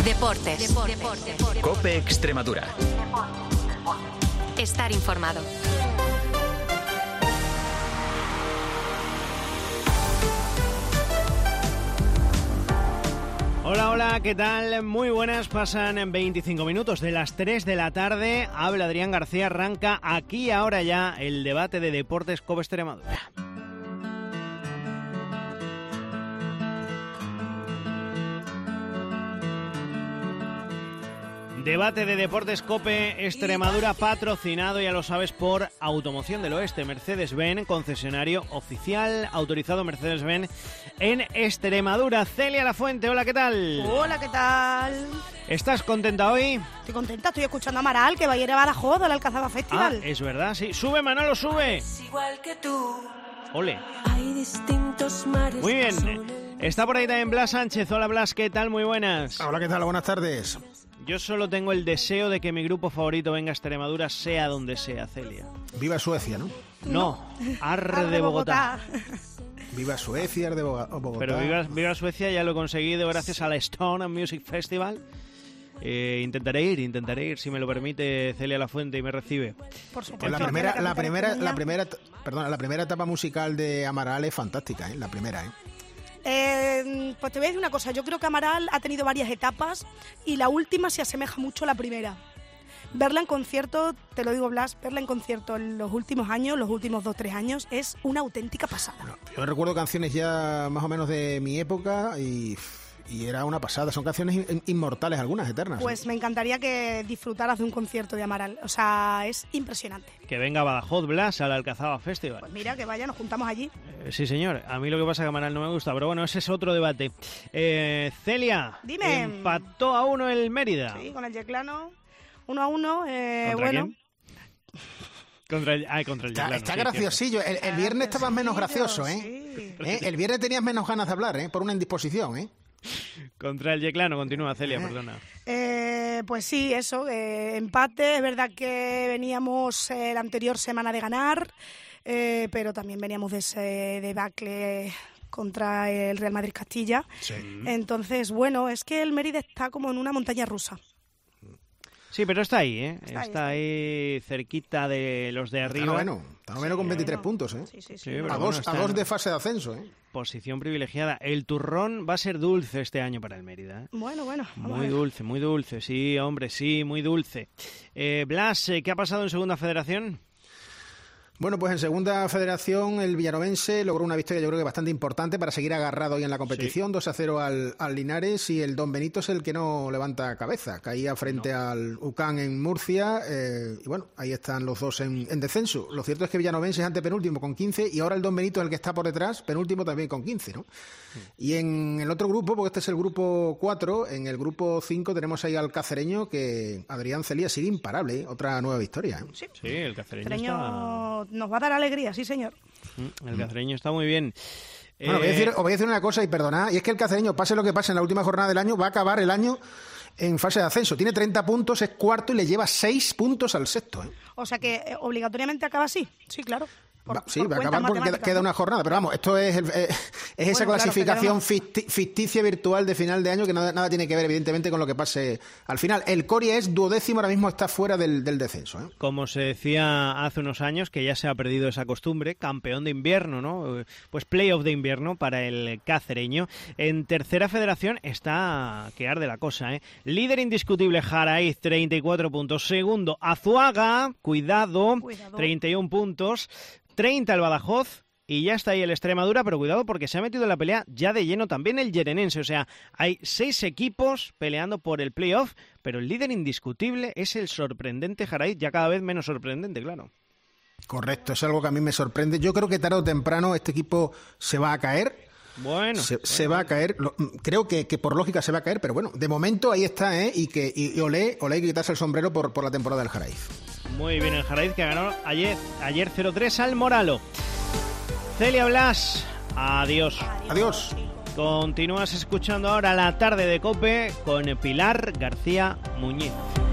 Deportes. COPE Extremadura. Estar informado. Hola, hola, ¿qué tal? Muy buenas, pasan 25 minutos de las 3 de la tarde. Habla Adrián García, arranca aquí ahora ya el debate de Deportes COPE Extremadura. Debate de Deportes COPE Extremadura, patrocinado, ya lo sabes, por Automoción del Oeste, Mercedes-Benz, concesionario oficial, autorizado Mercedes-Benz en Extremadura. Celia Lafuente, hola, ¿qué tal? Hola, ¿qué tal? ¿Estás contenta hoy? Estoy contenta, estoy escuchando a Amaral, que va a ir a Badajoz al Alcazaba Festival. Ah, es verdad, sí. ¡Sube, Manolo, sube! Igual que tú. ¡Ole! Hay distintos mares. Muy bien. Está por ahí también Blas Sánchez. Hola, Blas, ¿qué tal? Muy buenas. Hola, ¿qué tal? Buenas tardes. Yo solo tengo el deseo de que mi grupo favorito venga a Extremadura, sea donde sea, Celia. Viva Suecia, ¿no? No, Arre de Bogotá. Viva Suecia, Arre de Bogotá. Pero viva Suecia, ya lo he conseguido gracias a la Stone Music Festival. Intentaré ir, si me lo permite Celia Lafuente y me recibe. Por supuesto. La primera etapa musical de Amaral es fantástica, ¿eh? La primera, ¿eh? Pues te voy a decir una cosa, yo creo que Amaral ha tenido varias etapas y la última se asemeja mucho a la primera. Verla en concierto, te lo digo, Blas, verla en concierto en los últimos años, los últimos 2-3 años, es una auténtica pasada. Bueno, yo recuerdo canciones ya más o menos de mi época y era una pasada. Son canciones inmortales, algunas eternas. Pues me encantaría que disfrutaras de un concierto de Amaral. O sea, es impresionante. Que venga a Badajoz, Blas, al Alcazaba Festival. Pues mira, que vaya, nos juntamos allí. Sí, señor. A mí lo que pasa es que Amaral no me gusta, pero bueno, ese es otro debate. Celia, dime. Empató a 1 el Mérida. Sí, con el Yeclano. 1-1. ¿Contra quién? Contra el Yeclano. Está graciosillo. El viernes estabas menos gracioso, ¿eh? Sí. El viernes tenías menos ganas de hablar, ¿eh? Por una indisposición, ¿eh? Contra el Yeclano, continúa, Celia, perdona. Pues sí, eso, empate. Es verdad que veníamos la anterior semana de ganar, pero también veníamos de ese debacle contra el Real Madrid Castilla. Sí. Entonces, bueno, es que el Mérida está como en una montaña rusa. Sí, pero está ahí, ¿eh? Está ahí cerquita de los de arriba. Está noveno con 23 puntos, ¿eh? Sí. A dos de fase de ascenso, ¿eh? Posición privilegiada. El turrón va a ser dulce este año para el Mérida, ¿eh? Bueno. Muy dulce. Sí, hombre, sí, muy dulce. Blas, ¿qué ha pasado en Segunda Federación? Bueno, pues en Segunda Federación el villanovense logró una victoria, yo creo que bastante importante para seguir agarrado hoy en la competición, sí. 2-0 al Linares, y el Don Benito es el que no levanta cabeza, caía frente al UCAN en Murcia, y bueno, ahí están los dos en descenso. Lo cierto es que villanovense es antepenúltimo con 15 y ahora el Don Benito es el que está por detrás, penúltimo también con 15, ¿no? Y en el otro grupo, porque este es el grupo 4, en el grupo 5 tenemos ahí al Cacereño, que Adrián Celia sigue imparable, ¿eh? Otra nueva victoria, ¿eh? Sí, el Cacereño nos va a dar alegría, sí señor. El Cacereño está muy bien. Bueno, os voy a decir una cosa y perdonad, y es que el Cacereño, pase lo que pase en la última jornada del año, va a acabar el año en fase de ascenso. Tiene 30 puntos, es cuarto y le lleva 6 puntos al sexto, ¿eh? O sea que obligatoriamente acaba así, sí, claro. Va a acabar porque queda una jornada, pero vamos, esto es esa clasificación ficticia virtual de final de año que nada tiene que ver evidentemente con lo que pase al final. El Coria es 12º, ahora mismo está fuera del descenso, ¿eh? Como se decía hace unos años, que ya se ha perdido esa costumbre, campeón de invierno, ¿no? Pues playoff de invierno para el Cacereño. En Tercera Federación está que arde la cosa, ¿eh? Líder indiscutible Jaraiz, 34 puntos. Segundo Azuaga, cuidado. 31 puntos. 30 el Badajoz y ya está ahí el Extremadura, pero cuidado porque se ha metido en la pelea ya de lleno también el Llenenense. O sea, hay 6 equipos peleando por el playoff, pero el líder indiscutible es el sorprendente Jaraiz, ya cada vez menos sorprendente, claro. Correcto, es algo que a mí me sorprende. Yo creo que tarde o temprano este equipo se va a caer. Bueno, se va a caer, creo que por lógica se va a caer, pero bueno, de momento ahí está, ¿eh? Y olé, hay que quitarse el sombrero por la temporada del Jaraiz. Muy bien el Jaraiz, que ganó ayer 0-3 al Moralo. Celia Blas, adiós. Adiós. Continúas escuchando ahora la tarde de COPE con Pilar García Muñiz.